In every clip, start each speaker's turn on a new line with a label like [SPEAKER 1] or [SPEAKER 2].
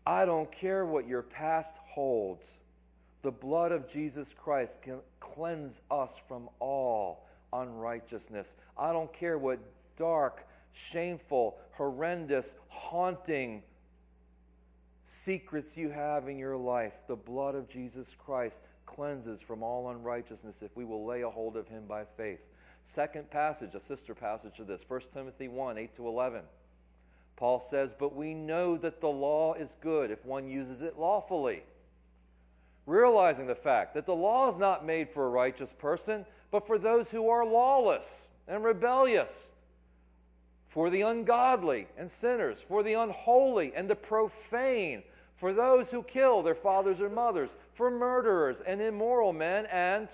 [SPEAKER 1] I don't care what your past holds. The blood of Jesus Christ can cleanse us from all unrighteousness. I don't care what dark, shameful, horrendous, haunting secrets you have in your life. The blood of Jesus Christ cleanses from all unrighteousness if we will lay a hold of Him by faith. Second passage, a sister passage of this, 1 Timothy 1, 8 to 11. Paul says, "But we know that the law is good if one uses it lawfully." Realizing the fact that the law is not made for a righteous person, but for those who are lawless and rebellious, for the ungodly and sinners, for the unholy and the profane, for those who kill their fathers or mothers, for murderers and immoral men, and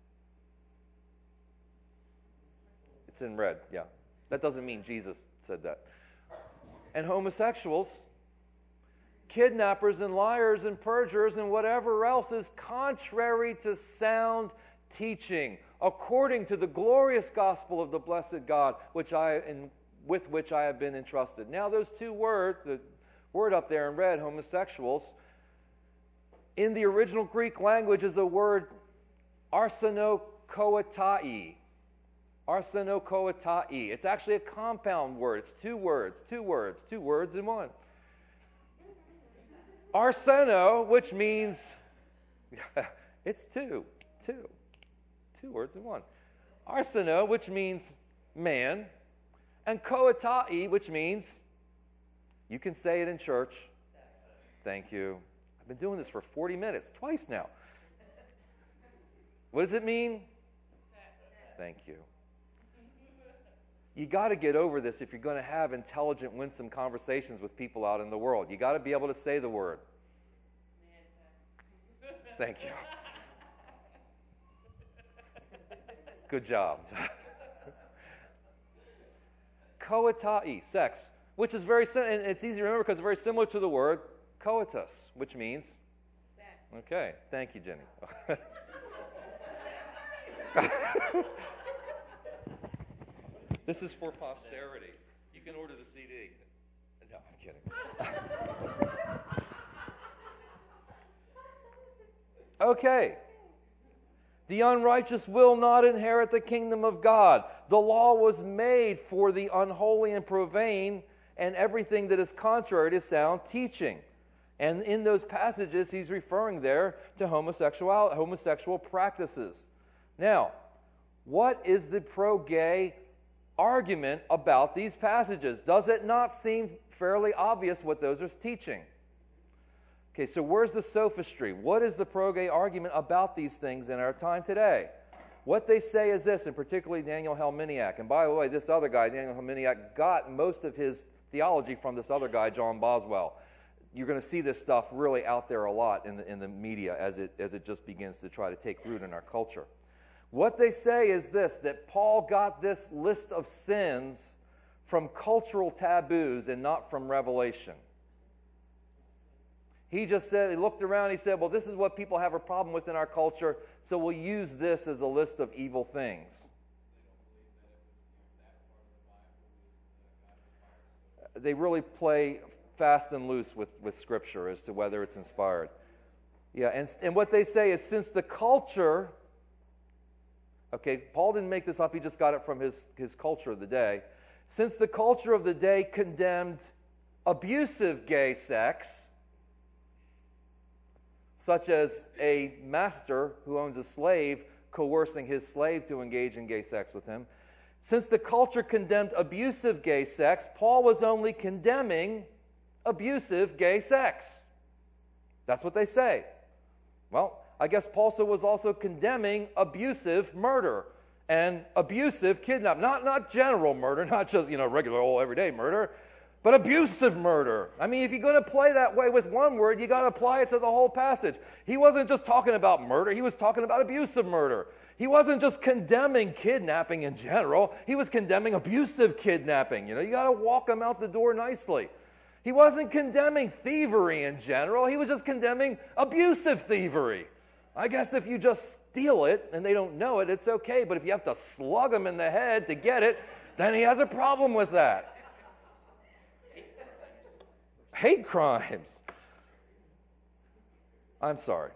[SPEAKER 1] it's in red, yeah. That doesn't mean Jesus said that. And homosexuals, kidnappers and liars and perjurers and whatever else is contrary to sound teaching, according to the glorious gospel of the blessed God, with which I have been entrusted. Now those two words, the word up there in red, homosexuals, in the original Greek language is a word arsenokoitai. Arsenokoitai. It's actually a compound word. It's two words in one. Arseno, which means, it's two words in one. Arseno, which means man, and koitai, which means, you can say it in church. Thank you. I've been doing this for 40 minutes, twice now. What does it mean? Thank you. You got to get over this if you're going to have intelligent, winsome conversations with people out in the world. You got to be able to say the word. Thank you. Good job. Koitai, sex, which is very and it's easy to remember because it's very similar to the word coitus, which means sex. Okay, thank you, Jenny. This is for posterity. You can order the CD. No, I'm kidding. Okay. The unrighteous will not inherit the kingdom of God. The law was made for the unholy and profane and everything that is contrary to sound teaching. And in those passages, he's referring there to homosexual practices. Now, what is the pro-gay argument about these passages? Does it not seem fairly obvious what those are teaching? Okay, so where's the sophistry? What is the pro-gay argument about these things in our time today? What they say is this, and particularly Daniel Helminiak. And by the way, this other guy, Daniel Helminiak, got most of his theology from this other guy, John Boswell. You're going to see this stuff really out there a lot in the media as it just begins to try to take root in our culture. What they say is this, that Paul got this list of sins from cultural taboos and not from revelation. He just said, he looked around, he said, well, this is what people have a problem with in our culture, so we'll use this as a list of evil things. They really play fast and loose with Scripture as to whether it's inspired. Yeah, and what they say is since the culture... Okay, Paul didn't make this up, he just got it from his culture of the day. Since the culture of the day condemned abusive gay sex, such as a master who owns a slave coercing his slave to engage in gay sex with him, since the culture condemned abusive gay sex, Paul was only condemning abusive gay sex. That's what they say. Well, I guess Paul was also condemning abusive murder and abusive kidnapping. Not general murder, not just, regular old everyday murder, but abusive murder. I mean, if you're going to play that way with one word, you got to apply it to the whole passage. He wasn't just talking about murder, he was talking about abusive murder. He wasn't just condemning kidnapping in general, he was condemning abusive kidnapping. You got to walk them out the door nicely. He wasn't condemning thievery in general, he was just condemning abusive thievery. I guess if you just steal it and they don't know it, it's okay. But if you have to slug them in the head to get it, then he has a problem with that. Hate crimes. I'm sorry.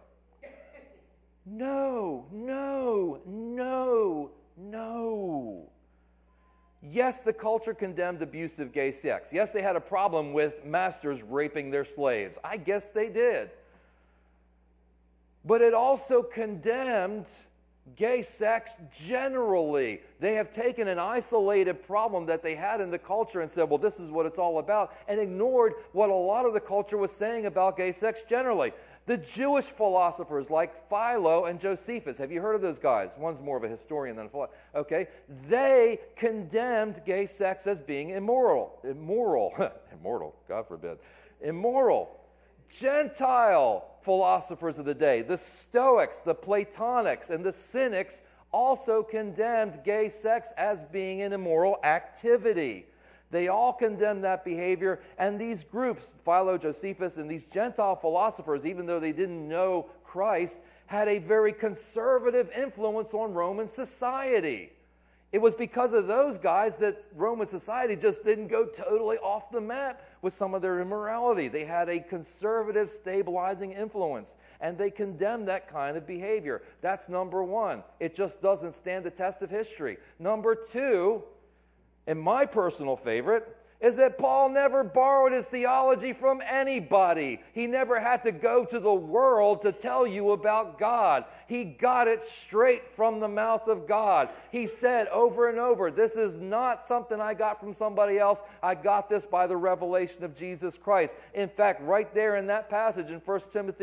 [SPEAKER 1] No, no, no, no. Yes, the culture condemned abusive gay sex. Yes, they had a problem with masters raping their slaves. I guess they did. But it also condemned gay sex generally. They have taken an isolated problem that they had in the culture and said, well, this is what it's all about, and ignored what a lot of the culture was saying about gay sex generally. The Jewish philosophers like Philo and Josephus, have you heard of those guys? One's more of a historian than a philosopher. Okay, they condemned gay sex as being immoral. Immoral, God forbid. Immoral. Gentile philosophers of the day, the Stoics, the Platonics, and the Cynics also condemned gay sex as being an immoral activity. They all condemned that behavior, and these groups, Philo, Josephus, and these Gentile philosophers, even though they didn't know Christ, had a very conservative influence on Roman society. It was because of those guys that Roman society just didn't go totally off the map with some of their immorality. They had a conservative, stabilizing influence, and they condemned that kind of behavior. That's number one. It just doesn't stand the test of history. Number two, and my personal favorite, is that Paul never borrowed his theology from anybody. He never had to go to the world to tell you about God. He got it straight from the mouth of God. He said over and over, this is not something I got from somebody else. I got this by the revelation of Jesus Christ. In fact, right there in that passage in 1 Timothy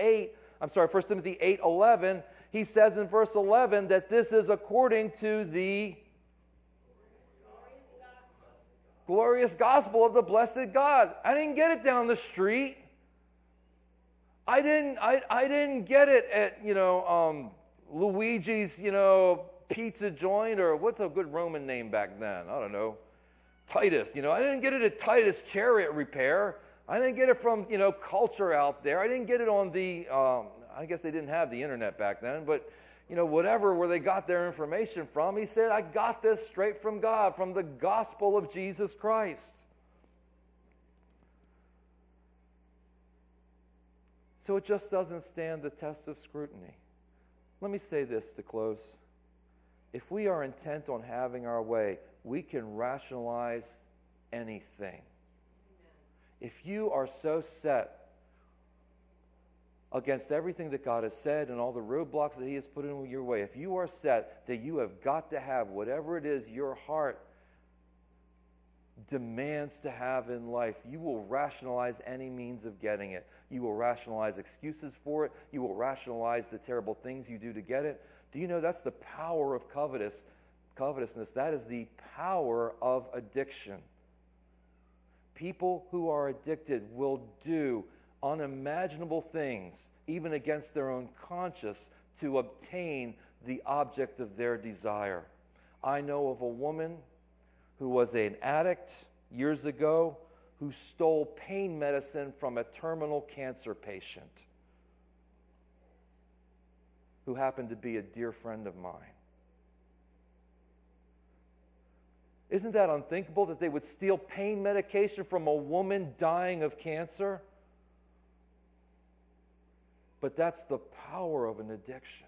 [SPEAKER 1] 8:11, he says in verse 11 that this is according to the glorious gospel of the blessed God. I didn't get it down the street. I didn't get it at, Luigi's, pizza joint, or what's a good Roman name back then? I don't know. Titus, I didn't get it at Titus Chariot Repair. I didn't get it from, culture out there. I didn't get it on the, I guess they didn't have the internet back then, but whatever, where they got their information from. He said, I got this straight from God, from the gospel of Jesus Christ. So it just doesn't stand the test of scrutiny. Let me say this to close. If we are intent on having our way, we can rationalize anything. If you are so set against everything that God has said and all the roadblocks that He has put in your way, if you are set that you have got to have whatever it is your heart demands to have in life, you will rationalize any means of getting it. You will rationalize excuses for it. You will rationalize the terrible things you do to get it. Do you know that's the power of covetousness? That is the power of addiction. People who are addicted will do unimaginable things, even against their own conscience, to obtain the object of their desire. I know of a woman who was an addict years ago who stole pain medicine from a terminal cancer patient who happened to be a dear friend of mine. Isn't that unthinkable that they would steal pain medication from a woman dying of cancer? But that's the power of an addiction.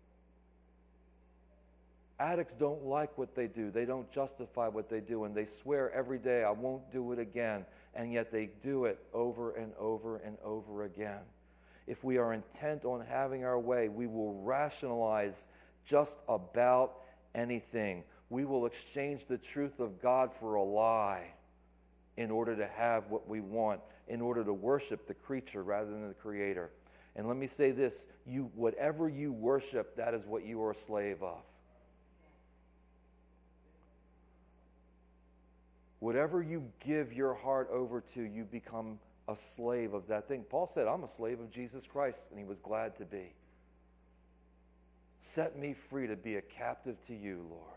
[SPEAKER 1] Addicts don't like what they do. They don't justify what they do, and they swear every day, I won't do it again. And yet they do it over and over and over again. If we are intent on having our way, we will rationalize just about anything. We will exchange the truth of God for a lie in order to have what we want, in order to worship the creature rather than the Creator. And let me say this, whatever you worship, that is what you are a slave of. Whatever you give your heart over to, you become a slave of that thing. Paul said, I'm a slave of Jesus Christ, and he was glad to be. Set me free to be a captive to you, Lord.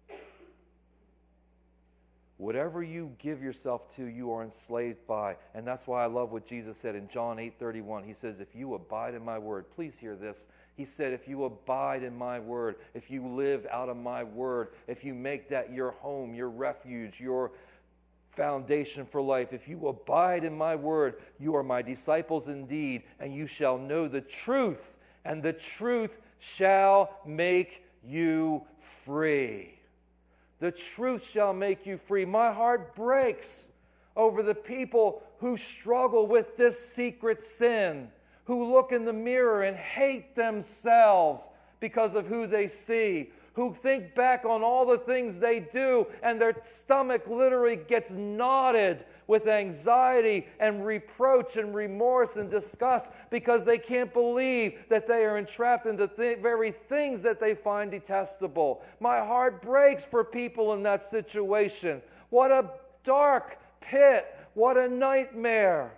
[SPEAKER 1] Whatever you give yourself to, you are enslaved by. And that's why I love what Jesus said in John 8:31. He says, if you abide in my word, please hear this. He said, if you abide in my word, if you live out of my word, if you make that your home, your refuge, your foundation for life. If you abide in my word, you are my disciples indeed, and you shall know the truth, and the truth shall make you free. The truth shall make you free. My heart breaks over the people who struggle with this secret sin, who look in the mirror and hate themselves because of who they see, who think back on all the things they do and their stomach literally gets knotted with anxiety and reproach and remorse and disgust because they can't believe that they are entrapped into very things that they find detestable. My heart breaks for people in that situation. What a dark pit. What a nightmare.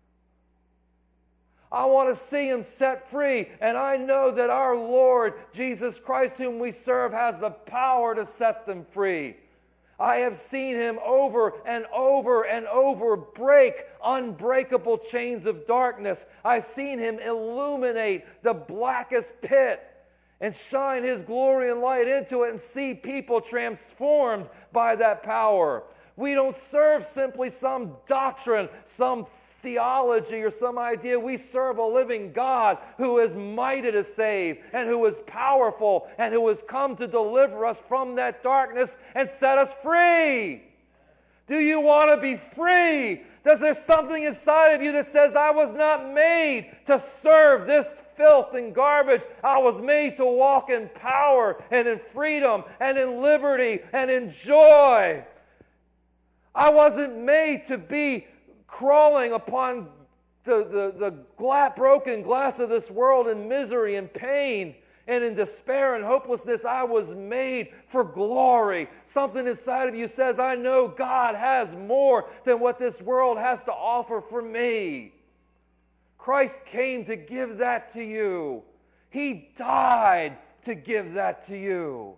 [SPEAKER 1] I want to see them set free, and I know that our Lord Jesus Christ, whom we serve, has the power to set them free. I have seen Him over and over and over break unbreakable chains of darkness. I've seen Him illuminate the blackest pit and shine His glory and light into it and see people transformed by that power. We don't serve simply some doctrine, some theology or some idea. We serve a living God who is mighty to save and who is powerful and who has come to deliver us from that darkness and set us free. Do you want to be free? Does there something inside of you that says, I was not made to serve this filth and garbage. I was made to walk in power and in freedom and in liberty and in joy. I wasn't made to be crawling upon the broken glass of this world in misery and pain and in despair and hopelessness. I was made for glory. Something inside of you says, I know God has more than what this world has to offer for me. Christ came to give that to you. He died to give that to you.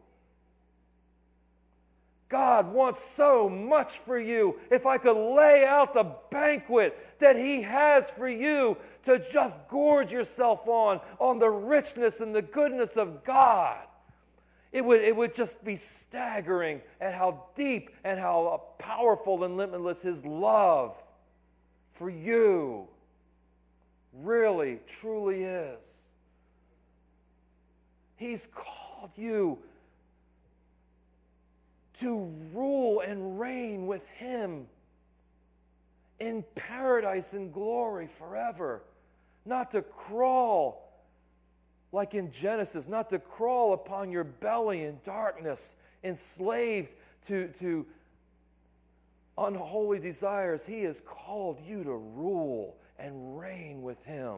[SPEAKER 1] God wants so much for you. If I could lay out the banquet that He has for you to just gorge yourself on the richness and the goodness of God, it would just be staggering at how deep and how powerful and limitless His love for you really, truly is. He's called you to rule and reign with Him in paradise and glory forever. Not to crawl like in Genesis, not to crawl upon your belly in darkness, enslaved to unholy desires. He has called you to rule and reign with Him.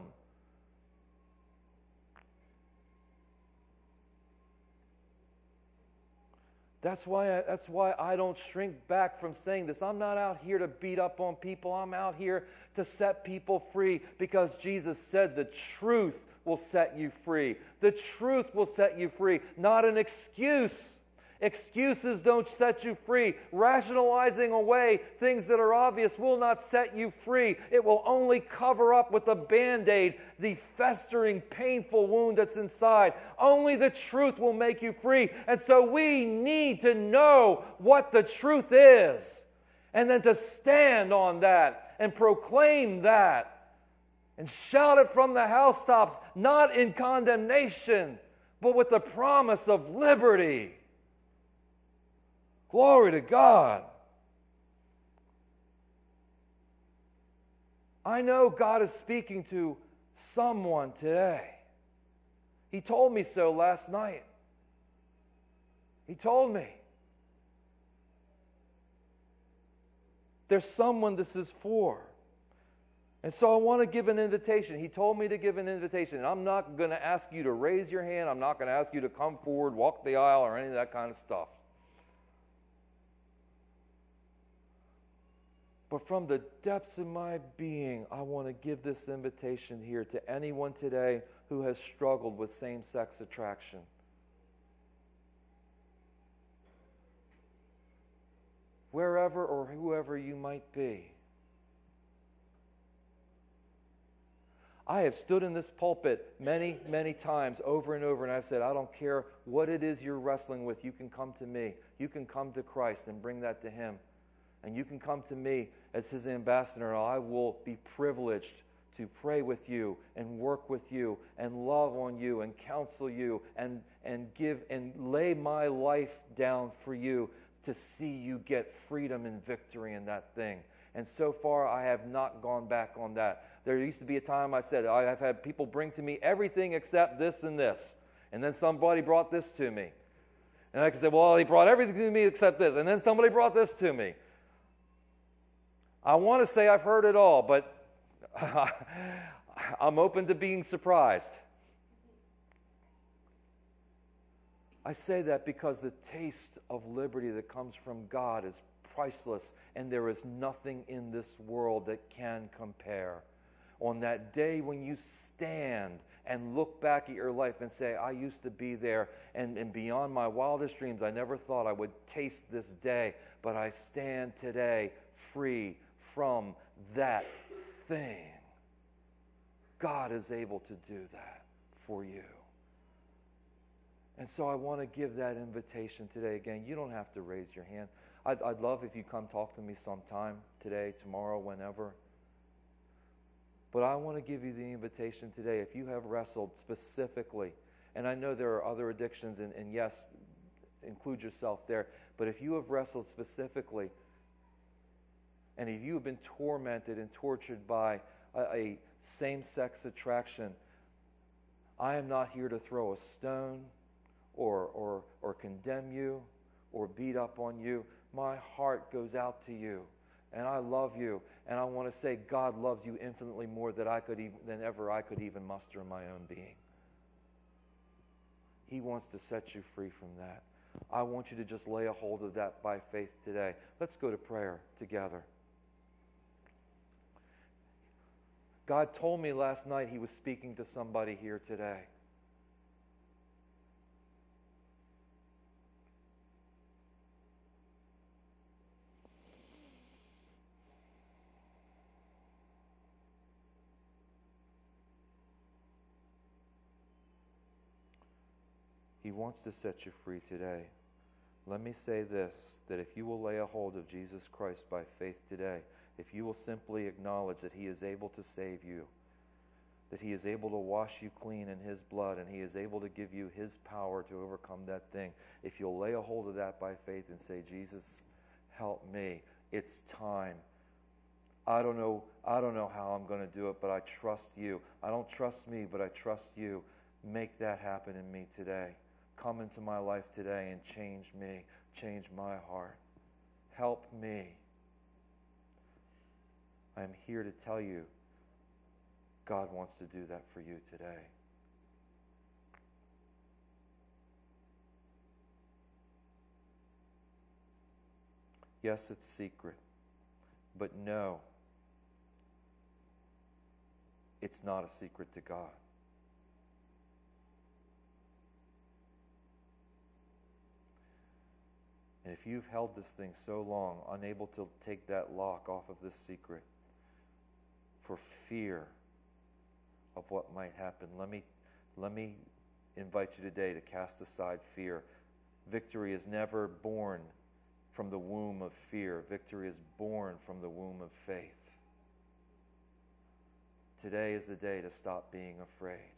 [SPEAKER 1] That's why I don't shrink back from saying this. I'm not out here to beat up on people. I'm out here to set people free because Jesus said the truth will set you free. The truth will set you free, not an excuse. Excuses don't set you free. Rationalizing away things that are obvious will not set you free. It will only cover up with a Band-Aid the festering, painful wound that's inside. Only the truth will make you free. And so we need to know what the truth is, and then to stand on that and proclaim that and shout it from the housetops, not in condemnation, but with the promise of liberty. Glory to God. I know God is speaking to someone today. He told me so last night. He told me. There's someone this is for. And so I want to give an invitation. He told me to give an invitation. And I'm not going to ask you to raise your hand. I'm not going to ask you to come forward, walk the aisle, or any of that kind of stuff. But from the depths of my being, I want to give this invitation here to anyone today who has struggled with same-sex attraction. Wherever or whoever you might be. I have stood in this pulpit many, many times over and over, and I've said, I don't care what it is you're wrestling with, you can come to me. You can come to Christ and bring that to Him. And you can come to me as His ambassador, and I will be privileged to pray with you and work with you and love on you and counsel you and give and lay my life down for you to see you get freedom and victory in that thing. And so far, I have not gone back on that. There used to be a time I said, I have had people bring to me everything except this and this. And then somebody brought this to me. And I could say, well, he brought everything to me except this. And then somebody brought this to me. I want to say I've heard it all, but I'm open to being surprised. I say that because the taste of liberty that comes from God is priceless, and there is nothing in this world that can compare. On that day when you stand and look back at your life and say, I used to be there, and beyond my wildest dreams, I never thought I would taste this day, but I stand today free from that thing. God is able to do that for you. And so I want to give that invitation today. Again, you don't have to raise your hand. I'd love if you come talk to me sometime today, tomorrow, whenever. But I want to give you the invitation today. If you have wrestled specifically, and I know there are other addictions, and yes, include yourself there, but if you have wrestled specifically, and if you have been tormented and tortured by a same-sex attraction, I am not here to throw a stone or condemn you or beat up on you. My heart goes out to you, and I love you, and I want to say God loves you infinitely more than ever I could even muster in my own being. He wants to set you free from that. I want you to just lay a hold of that by faith today. Let's go to prayer together. God told me last night He was speaking to somebody here today. He wants to set you free today. Let me say this, that if you will lay a hold of Jesus Christ by faith today, if you will simply acknowledge that He is able to save you, that He is able to wash you clean in His blood, and He is able to give you His power to overcome that thing, if you'll lay a hold of that by faith and say, Jesus, help me. It's time. I don't know how I'm going to do it, but I trust you. I don't trust me, but I trust you. Make that happen in me today. Come into my life today and change me. Change my heart. Help me. I'm here to tell you, God wants to do that for you today. Yes, it's secret, but no, it's not a secret to God. And if you've held this thing so long, unable to take that lock off of this secret for fear of what might happen, let me invite you today to cast aside fear. Victory is never born from the womb of fear. Victory is born from the womb of faith. Today is the day to stop being afraid.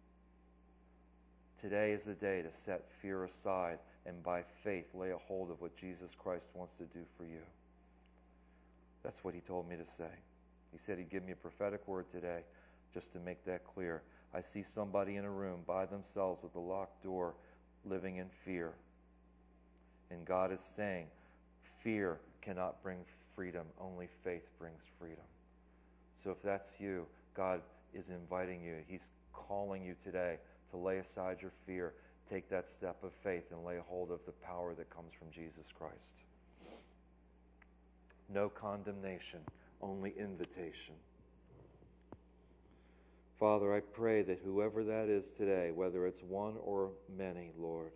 [SPEAKER 1] Today is the day to set fear aside and by faith lay a hold of what Jesus Christ wants to do for you. That's what He told me to say. He said He'd give me a prophetic word today just to make that clear. I see somebody in a room by themselves with a locked door living in fear. And God is saying, fear cannot bring freedom. Only faith brings freedom. So if that's you, God is inviting you. He's calling you today to lay aside your fear. Take that step of faith and lay hold of the power that comes from Jesus Christ. No condemnation, only invitation. Father, I pray that whoever that is today, whether it's one or many, Lord,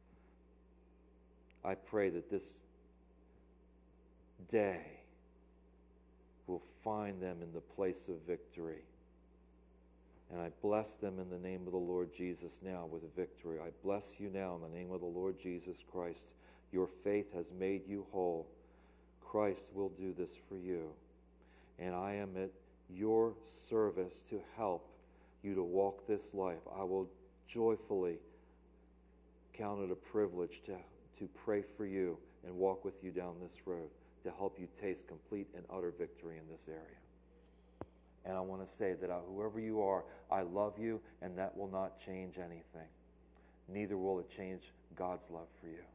[SPEAKER 1] I pray that this day will find them in the place of victory. And I bless them in the name of the Lord Jesus now with victory. I bless you now in the name of the Lord Jesus Christ. Your faith has made you whole. Christ will do this for you. And I am at your service to help you to walk this life. I will joyfully count it a privilege to pray for you and walk with you down this road to help you taste complete and utter victory in this area. And I want to say that whoever you are, I love you, and that will not change anything. Neither will it change God's love for you.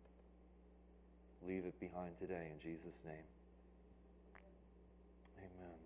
[SPEAKER 1] Leave it behind today in Jesus' name. Amen.